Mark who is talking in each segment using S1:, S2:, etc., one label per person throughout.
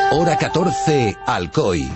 S1: Hora 14, Alcoy.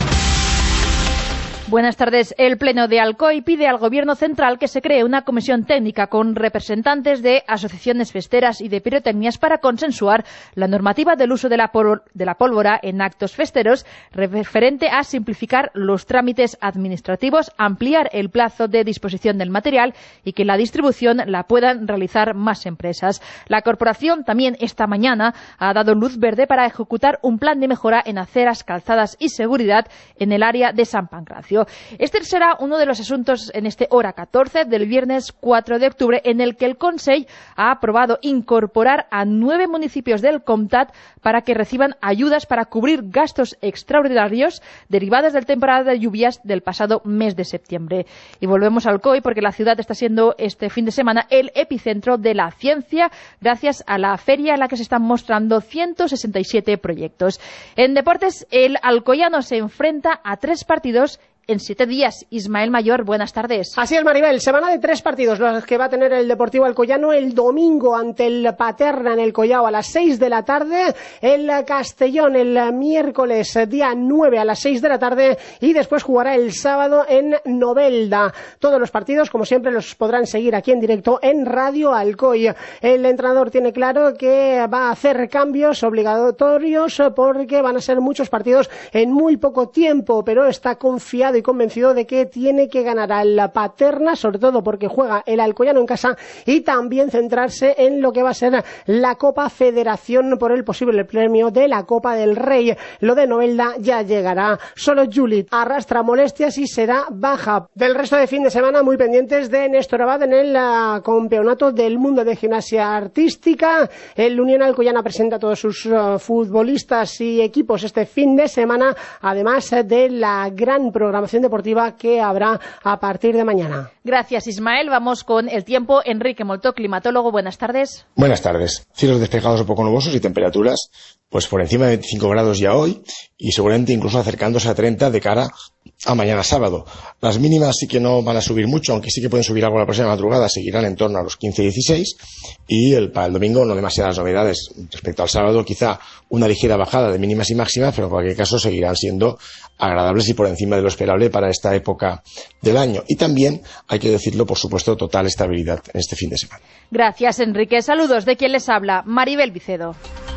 S2: Buenas tardes. El Pleno de Alcoy pide al Gobierno central que se cree una comisión técnica con representantes de asociaciones festeras y de pirotecnias para consensuar la normativa del uso de la pólvora en actos festeros, referente a simplificar los trámites administrativos, ampliar el plazo de disposición del material y que la distribución la puedan realizar más empresas. La corporación también esta mañana ha dado luz verde para ejecutar un plan de mejora en aceras, calzadas y seguridad en el área de Sant Pancracio. Este será uno de los asuntos en este Hora 14 del viernes 4 de octubre, en el que el Consell ha aprobado incorporar a 9 municipios del Comtat para que reciban ayudas para cubrir gastos extraordinarios derivados del temporada de lluvias del pasado mes de septiembre. Y volvemos al Alcoy porque la ciudad está siendo este fin de semana el epicentro de la ciencia gracias a la feria en la que se están mostrando 167 proyectos. En deportes, el alcoyano se enfrenta a 3 partidos en 7 días. Ismael Mayor, buenas tardes.
S3: Así es, Maribel, semana de 3 partidos los que va a tener el Deportivo Alcoyano. El domingo ante el Paterna en el Collao a las 6 de la tarde, el Castellón el miércoles día 9 a las 6 de la tarde y después jugará el sábado en Novelda. Todos los partidos, como siempre, los podrán seguir aquí en directo en Radio Alcoy. El entrenador tiene claro que va a hacer cambios obligatorios porque van a ser muchos partidos en muy poco tiempo, pero está confiado y convencido de que tiene que ganar al Paterna, sobre todo porque juega el Alcoyano en casa, y también centrarse en lo que va a ser la Copa Federación por el posible premio de la Copa del Rey. Lo de Novelda ya llegará. Solo Julit arrastra molestias y será baja. Del resto de fin de semana, muy pendientes de Néstor Abad en el Campeonato del Mundo de Gimnasia Artística. El Unión Alcoyana presenta a todos sus futbolistas y equipos este fin de semana, además de la gran programación deportiva que habrá a partir de mañana.
S2: Gracias, Ismael. Vamos con el tiempo. Enrique Moltó, climatólogo, buenas tardes.
S4: Buenas tardes. Cielos despejados un poco nubosos y temperaturas pues por encima de 25 grados ya hoy y seguramente incluso acercándose a 30 de cara a mañana sábado. Las mínimas sí que no van a subir mucho, aunque sí que pueden subir algo la próxima madrugada, seguirán en torno a los 15-16 y para el domingo no demasiadas novedades. Respecto al sábado quizá una ligera bajada de mínimas y máximas, pero en cualquier caso seguirán siendo agradables y por encima de lo esperable para esta época del año. Y también, hay que decirlo, por supuesto, total estabilidad en este fin de semana.
S2: Gracias, Enrique. Saludos de quien les habla, Maribel Vicedo.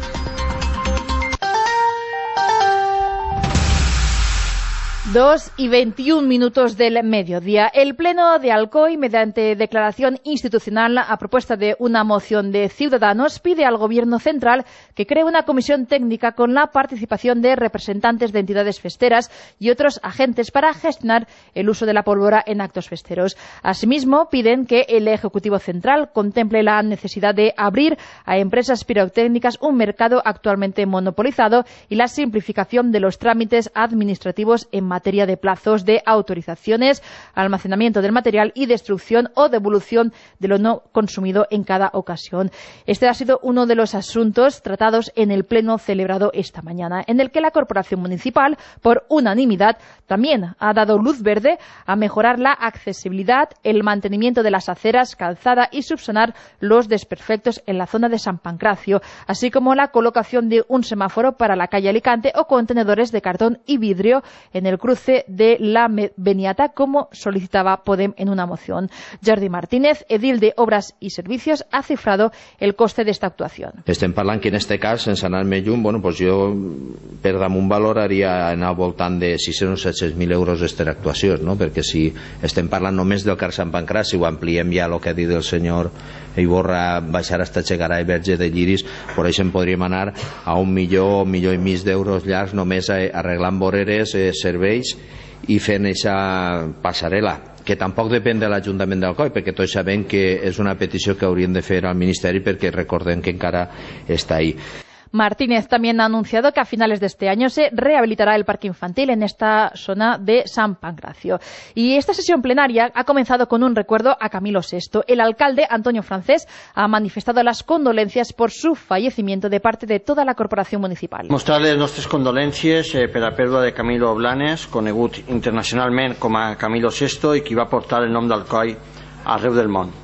S2: 2:21 del mediodía. El Pleno de Alcoy, mediante declaración institucional a propuesta de una moción de Ciudadanos, pide al Gobierno central que cree una comisión técnica con la participación de representantes de entidades festeras y otros agentes para gestionar el uso de la pólvora en actos festeros. Asimismo, piden que el Ejecutivo Central contemple la necesidad de abrir a empresas pirotécnicas un mercado actualmente monopolizado y la simplificación de los trámites administrativos en materia de plazos de autorizaciones, almacenamiento del material y destrucción o devolución de lo no consumido en cada ocasión. Este ha sido uno de los asuntos tratados en el pleno celebrado esta mañana, en el que la Corporación Municipal, por unanimidad, también ha dado luz verde a mejorar la accesibilidad, el mantenimiento de las aceras, calzada y subsanar los desperfectos en la zona de Sant Pancracio, así como la colocación de un semáforo para la calle Alicante o contenedores de cartón y vidrio en el cruce de la Beniata, como solicitaba Podem en una moción. Jordi Martínez, edil de Obras i Servicios, ha cifrado el coste d'esta actuació.
S5: Estem parlant que en este cas, sense anar més lluny, pues jo per damunt valoraria anar al voltant de 600 o 700.000 euros d'esta actuació, no? Perquè si estem parlant només del car Sant Pancraci, ho ampliem ja el que ha dit el senyor Iborra, baixar hasta Chegaray i Verge de Lliris, per això en podríem anar a 1 milió, 1,5 milió d'euros llargs només arreglant voreres, serveis i fent aquesta passarel·la, que tampoc depèn de l'Ajuntament d'Alcoi, perquè tots sabem que és una petició que haurien de fer al Ministeri, perquè recordem que encara està ahí.
S2: Martínez también ha anunciado que a finales de este año se rehabilitará el parque infantil en esta zona de Sant Pancracio. Y esta sesión plenaria ha comenzado con un recuerdo a Camilo VI. El alcalde, Antonio Francés, ha manifestado las condolencias por su fallecimiento de parte de toda la corporación municipal.
S6: Mostrar les nostres condolències per la pèrdua de Camilo Blanes, conegut internacionalment com a Camilo VI i qui va portar el nom d'Alcoi arreu del món.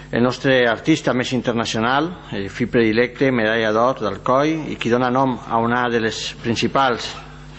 S6: el nostre artista més internacional, el fill predilecte, medalla d'or d'Alcoi, i qui dona nom a una de les principals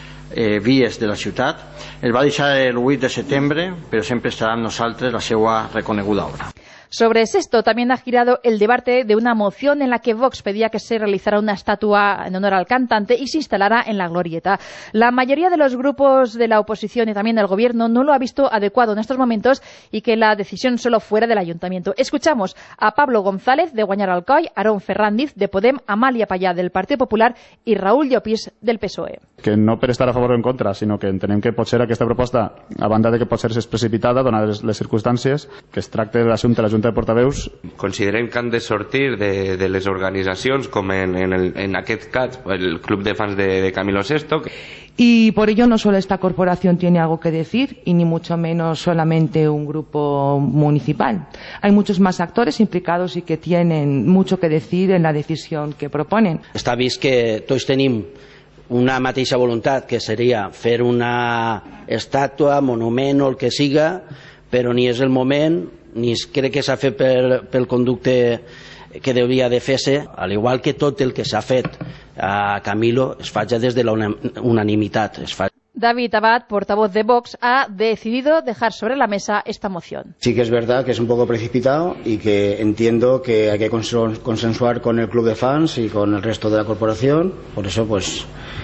S6: vies de la ciutat. El va deixar el 8 de setembre, però sempre estarà amb nosaltres la seva reconeguda obra.
S2: Sobre esto también ha girado el debate de una moción en la que Vox pedía que se realizara una estatua en honor al cantante y se instalara en la glorieta. La mayoría de los grupos de la oposición y también del gobierno no lo ha visto adecuado en estos momentos y que la decisión solo fuera del ayuntamiento. Escuchamos a Pablo González de Guanyar Alcoi, Aarón Ferrandiz de Podem, Amalia Pallà del Partido Popular i Raúl Llopis del PSOE.
S7: Que no per estar a favor o en contra, sinó que entenem que potser aquesta proposta, a banda de que potser és precipitada, donades les circumstàncies, que es tracta de l'assumpte de la Junta de Portaveus.
S8: Considerem que han de sortir de les organizacions, com en aquest cas el Club de Fans de Camilo VI.
S9: Y por ello no solo esta corporación tiene algo que decir, y ni mucho menos solamente un grupo municipal. Hay muchos más actores implicados y que tienen mucho que decir en la decisión que proponen.
S10: Està vist que tots tenim una mateixa voluntat, que seria fer una estàtua, monument o el que siga, però ni és el moment, ni crec que s'ha fet pel conducte que devia de fer-se, al igual que tot el que s'ha fet a Camilo es fa ja des de la unanimitat.
S2: David Abad, portavoz de Vox, ha decidido dejar sobre la mesa esta moción.
S11: Sí que es verdad que es un poco precipitado y que entiendo que hay que consensuar con el club de fans y con el resto de la corporación. Por eso pues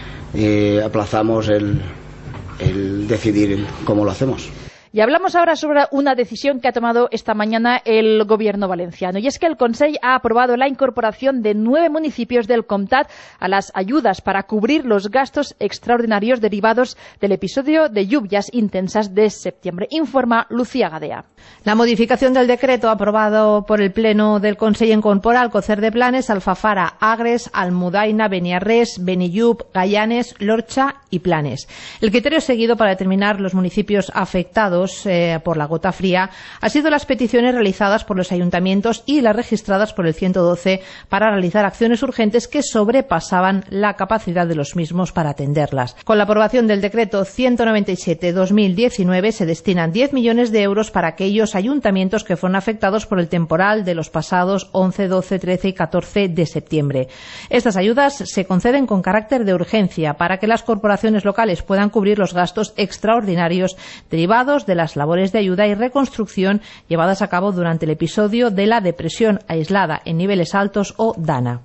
S11: aplazamos el decidir cómo lo hacemos.
S2: Y hablamos ahora sobre una decisión que ha tomado esta mañana el gobierno valenciano. Y es que el Consell ha aprobado la incorporación de 9 municipios del Comtat a las ayudas para cubrir los gastos extraordinarios derivados del episodio de lluvias intensas de septiembre. Informa Lucía Gadea.
S12: La modificación del decreto aprobado por el Pleno del Consell incorpora Alcocer de Planes, Alfafara, Agres, Almudaina, Beniarrés, Benillup, Gallanes, Lorcha y Planes. El criterio seguido para determinar los municipios afectados por la gota fría ha sido las peticiones realizadas por los ayuntamientos y las registradas por el 112 para realizar acciones urgentes que sobrepasaban la capacidad de los mismos para atenderlas. Con la aprobación del decreto 197/2019 se destinan 10 millones de euros para aquellos ayuntamientos que fueron afectados por el temporal de los pasados 11, 12, 13 y 14 de septiembre. Estas ayudas se conceden con carácter de urgencia para que las corporaciones locales puedan cubrir los gastos extraordinarios derivados de las labores de ayuda y reconstrucción llevadas a cabo durante el episodio de la depresión aislada en niveles altos o DANA.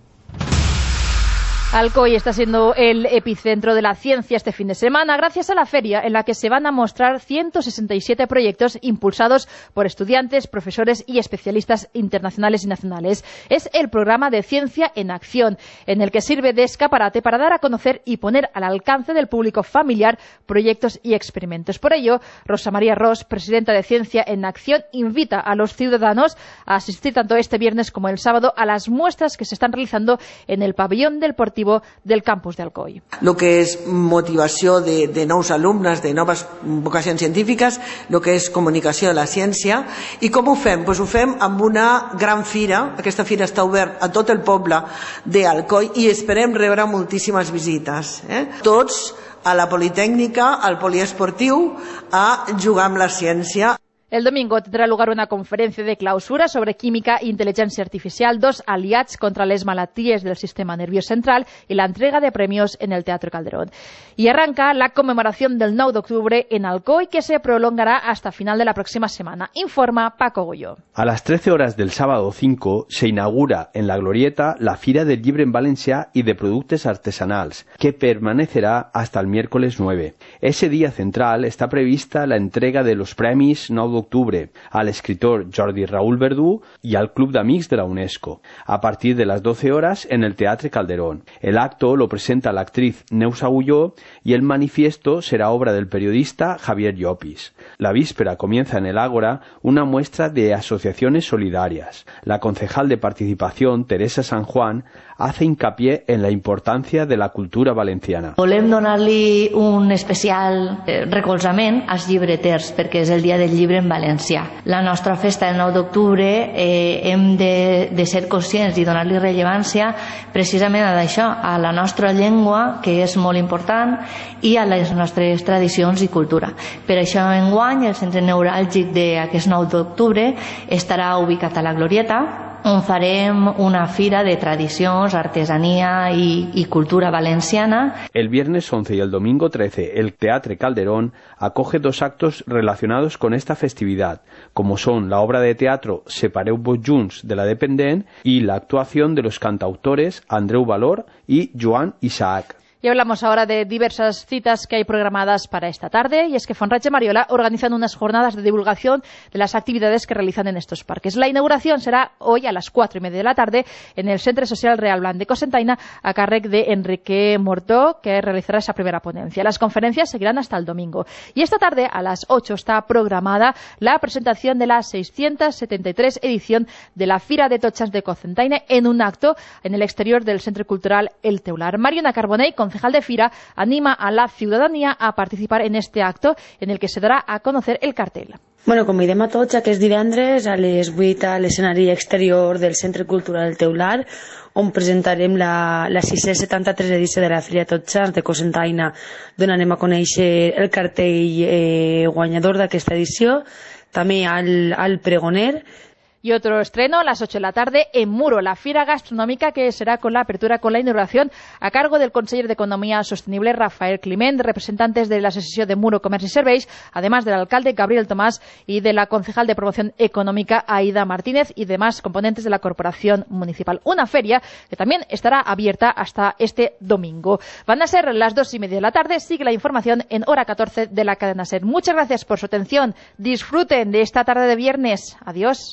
S2: Alcoi está siendo el epicentro de la ciencia este fin de semana gracias a la feria en la que se van a mostrar 167 proyectos impulsados por estudiantes, profesores y especialistas internacionales y nacionales. Es el programa de Ciencia en Acción, en el que sirve de escaparate para dar a conocer y poner al alcance del público familiar proyectos y experimentos. Por ello, Rosa María Ros, presidenta de Ciencia en Acción, invita a los ciudadanos a asistir tanto este viernes como el sábado a las muestras que se están realizando en el pabellón deportivo del campus de Alcoi.
S13: El que és motivació de nous alumnes, de noves vocacions científiques, el que és comunicació de la ciència. I com ho fem? Pues ho fem amb una gran fira. Aquesta fira està oberta a tot el poble d'Alcoi i esperem rebre moltíssimes visites. Tots a la Politècnica, al poliesportiu, a jugar amb la ciència.
S2: El domingo tendrá lugar una conferencia de clausura sobre química e inteligencia artificial, 2 aliats contra les malalties del sistema nerviós central y la entrega de premios en el Teatro Calderón. Y arranca la conmemoración del 9 de octubre en Alcoi, que se prolongará hasta final de la próxima semana. Informa Paco Goyo.
S14: A las 13 horas del sábado 5 se inaugura en la Glorieta la Fira del Llibre en Valencià y de Productes Artesanals, que permanecerá hasta el miércoles 9. Ese día central está prevista la entrega de los premis 9 de octubre al escritor Jordi Raúl Verdú y al Club d'Amics de la UNESCO, a partir de las 12 horas en el Teatre Calderón. El acto lo presenta la actriz Neus Agulló y el manifiesto será obra del periodista Javier Llopis. La víspera comienza en el Ágora una muestra de asociaciones solidarias. La concejal de Participación, Teresa San Juan, hace hincapié en la importancia de la cultura valenciana.
S15: Volem donar-li un especial recolzament als llibreters, perquè és el dia del llibre en valencià. La nostra festa del 9 d'octubre hem de ser conscients i donar-li rellevància precisament a això, a la nostra llengua, que és molt important, i a les nostres tradicions i cultura. Per això enguany el centre neuràlgic d'aquest 9 d'octubre estarà ubicat a la Glorieta, on farem una fira de tradicions, artesanía y cultura valenciana.
S14: El viernes 11 y el domingo 13, el Teatre Calderón acoge 2 actos relacionados con esta festividad, como son la obra de teatro Separeu-vos junts de la Dependent y la actuación de los cantautores Andreu Valor y Joan Isaac.
S2: Y hablamos ahora de diversas citas que hay programadas para esta tarde, y es que Fonratge Mariola organizan unas jornadas de divulgación de las actividades que realizan en estos parques. La inauguración será hoy a las 4:30 de la tarde en el Centre Social Real Blanc de Cocentaina, a càrrec de Enrique Mortó, que realizará esa primera ponencia. Las conferencias seguirán hasta el domingo. Y esta tarde, a las 8, está programada la presentación de la 673 edición de la Fira de Totxans de Cocentaina en un acto en el exterior del Centre Cultural El Teular. Mariona Carbonell, concejal de Fira, anima a la ciudadanía a participar en este acto en el que se dará a conocer el cartel.
S16: Bueno, convidem a tots aquest divendres a les 8 a l'escenari exterior del Centre Cultural El Teular, on presentarem la 673 edició de la Fira de Totxans de Cocentaina, d'on anem a conèixer el cartell guanyador d'aquesta edició, també al pregoner.
S2: Y otro estreno a las 8 de la tarde en Muro, la fira gastronómica, que será con la apertura, con la inauguración a cargo del conseller de Economía Sostenible, Rafael Climent, representantes de la Asociación de Muro Comerç i Serveis, además del alcalde Gabriel Tomás y de la concejal de Promoción Económica, Aida Martínez, y demás componentes de la Corporación Municipal. Una feria que también estará abierta hasta este domingo. Van a ser las 2:30 de la tarde. Sigue la información en Hora 14 de la cadena SER. Muchas gracias por su atención. Disfruten de esta tarde de viernes. Adiós.